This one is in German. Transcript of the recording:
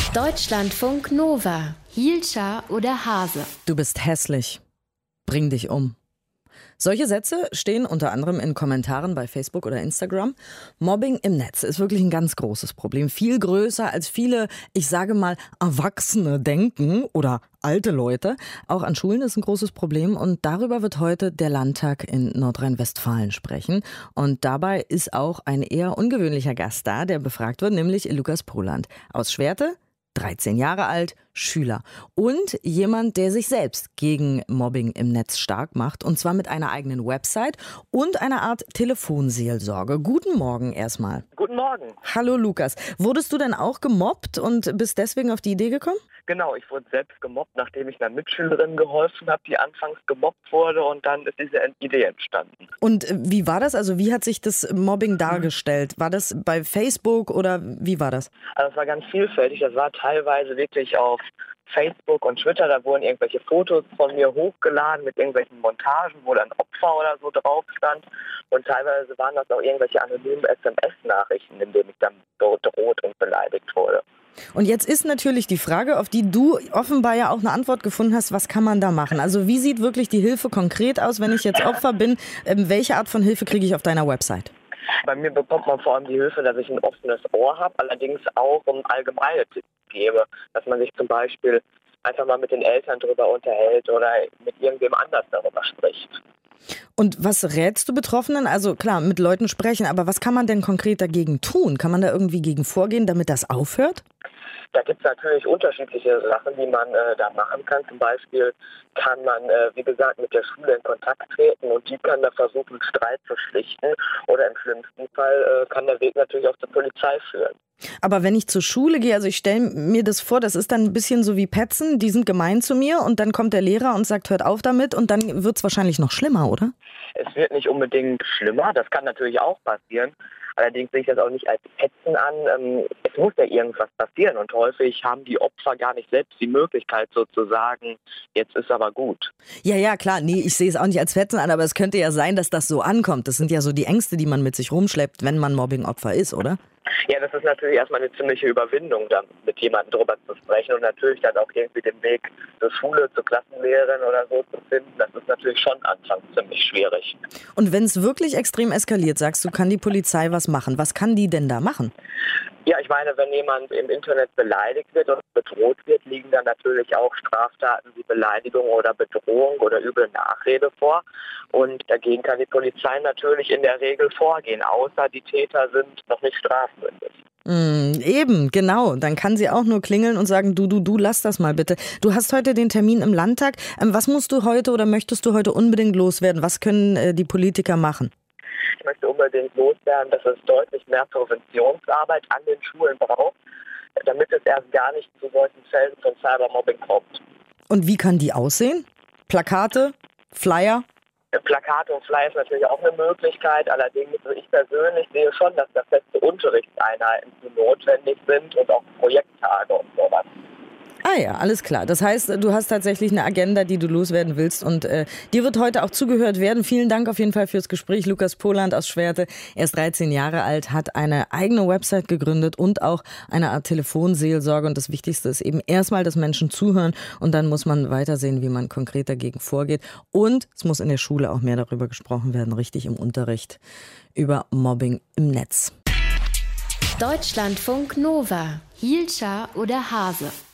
Deutschlandfunk Nova. Hielscher oder Hase? Du bist hässlich. Bring dich um. Solche Sätze stehen unter anderem in Kommentaren bei Facebook oder Instagram. Mobbing im Netz ist wirklich ein ganz großes Problem. Viel größer als viele, ich sage mal, Erwachsene denken oder alte Leute. Auch an Schulen ist ein großes Problem und darüber wird heute der Landtag in Nordrhein-Westfalen sprechen. Und dabei ist auch ein eher ungewöhnlicher Gast da, der befragt wird, nämlich Lukas Poland aus Schwerte. 13 Jahre alt, Schüler und jemand, der sich selbst gegen Mobbing im Netz stark macht und zwar mit einer eigenen Website und einer Art Telefonseelsorge. Guten Morgen erstmal. Guten Morgen. Hallo Lukas. Wurdest du denn auch gemobbt und bist deswegen auf die Idee gekommen? Genau, ich wurde selbst gemobbt, nachdem ich einer Mitschülerin geholfen habe, die anfangs gemobbt wurde und dann ist diese Idee entstanden. Und wie war das? Also wie hat sich das Mobbing dargestellt? War das bei Facebook oder wie war das? Also es war ganz vielfältig, das war teilweise wirklich auf Facebook und Twitter, da wurden irgendwelche Fotos von mir hochgeladen mit irgendwelchen Montagen, wo dann Opfer oder so drauf stand. Und teilweise waren das auch irgendwelche anonymen SMS-Nachrichten, in denen ich dann bedroht und beleidigt wurde. Und jetzt ist natürlich die Frage, auf die du offenbar ja auch eine Antwort gefunden hast, was kann man da machen? Also wie sieht wirklich die Hilfe konkret aus, wenn ich jetzt Opfer bin? Welche Art von Hilfe kriege ich auf deiner Website? Bei mir bekommt man vor allem die Hilfe, dass ich ein offenes Ohr habe, allerdings auch allgemeine Tipps gebe, dass man sich zum Beispiel einfach mal mit den Eltern darüber unterhält oder mit irgendwem anders darüber spricht. Und was rätst du Betroffenen? Also klar, mit Leuten sprechen, aber was kann man denn konkret dagegen tun? Kann man da irgendwie gegen vorgehen, damit das aufhört? Da gibt es natürlich unterschiedliche Sachen, die man da machen kann. Zum Beispiel kann man, wie gesagt, mit der Schule in Kontakt treten und die kann da versuchen, Streit zu schlichten. Oder im schlimmsten Fall kann der Weg natürlich auch zur Polizei führen. Aber wenn ich zur Schule gehe, also ich stelle mir das vor, das ist dann ein bisschen so wie Petzen, die sind gemein zu mir und dann kommt der Lehrer und sagt, hört auf damit und dann wird es wahrscheinlich noch schlimmer, oder? Es wird nicht unbedingt schlimmer, das kann natürlich auch passieren. Allerdings sehe ich das auch nicht als Petzen an. Es muss ja irgendwas passieren und häufig haben die Opfer gar nicht selbst die Möglichkeit sozusagen, jetzt ist aber gut. Ja, klar, nee, ich sehe es auch nicht als Petzen an, aber es könnte ja sein, dass das so ankommt. Das sind ja so die Ängste, die man mit sich rumschleppt, wenn man Mobbing-Opfer ist, oder? Ja, das ist natürlich erstmal eine ziemliche Überwindung, da mit jemandem drüber zu sprechen und natürlich dann auch irgendwie den Weg zur Schule, zur Klassenlehrerin oder so zu finden. Das ist natürlich schon anfangs ziemlich schwierig. Und wenn es wirklich extrem eskaliert, sagst du, kann die Polizei was machen? Was kann die denn da machen? Ja, ich meine, wenn jemand im Internet beleidigt wird und bedroht wird, liegen dann natürlich auch Straftaten wie Beleidigung oder Bedrohung oder üble Nachrede vor. Und dagegen kann die Polizei natürlich in der Regel vorgehen, außer die Täter sind noch nicht strafmündig. Eben, genau. Dann kann sie auch nur klingeln und sagen, du, lass das mal bitte. Du hast heute den Termin im Landtag. Was musst du heute oder möchtest du heute unbedingt loswerden? Was können die Politiker machen? Ich möchte unbedingt loswerden, dass es deutlich mehr Präventionsarbeit an den Schulen braucht, damit es erst gar nicht zu solchen Fällen von Cybermobbing kommt. Und wie kann die aussehen? Plakate? Flyer? Plakate und Flyer ist natürlich auch eine Möglichkeit, allerdings ich persönlich sehe schon, dass da feste Unterrichtseinheiten notwendig sind und auch Projekttage und sowas. Ah ja, alles klar. Das heißt, du hast tatsächlich eine Agenda, die du loswerden willst und dir wird heute auch zugehört werden. Vielen Dank auf jeden Fall fürs Gespräch. Lukas Poland aus Schwerte, er ist 13 Jahre alt, hat eine eigene Website gegründet und auch eine Art Telefonseelsorge. Und das Wichtigste ist eben erstmal, dass Menschen zuhören und dann muss man weitersehen, wie man konkret dagegen vorgeht. Und es muss in der Schule auch mehr darüber gesprochen werden, richtig im Unterricht, über Mobbing im Netz. Deutschlandfunk Nova. Hielscher oder Hase?